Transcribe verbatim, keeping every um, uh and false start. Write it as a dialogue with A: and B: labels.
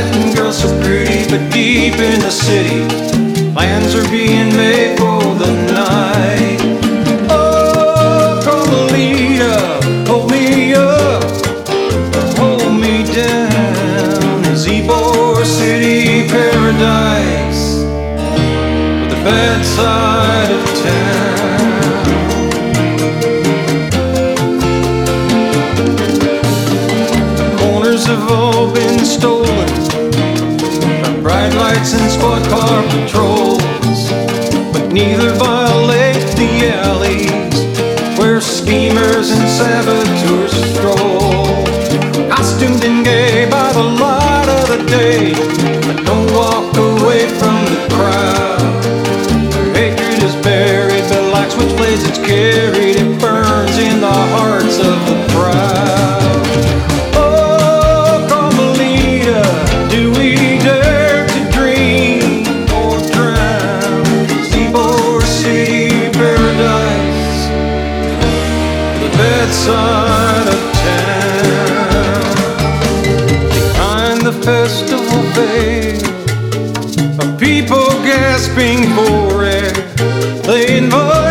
A: Latin girl so pretty, but deep in the city, plans are being made for the night. Oh, Carmelita, hold me up, hold me down. Ybor City paradise, with the bad side of town. The corners have all been stolen by bright lights and squad car patrols, but neither violate the alleys where schemers and saboteurs stroll. Costumed and gay by the light of the day, but don't walk away from the crowd. Their hatred is buried, but like switchblades it's carried. It burns in the hearts of the proud. Oh, Carmelita, do we dare to dream or drown? Ybor City paradise, the bad side of town. Behind the festival veil of people gasping for air, they invoke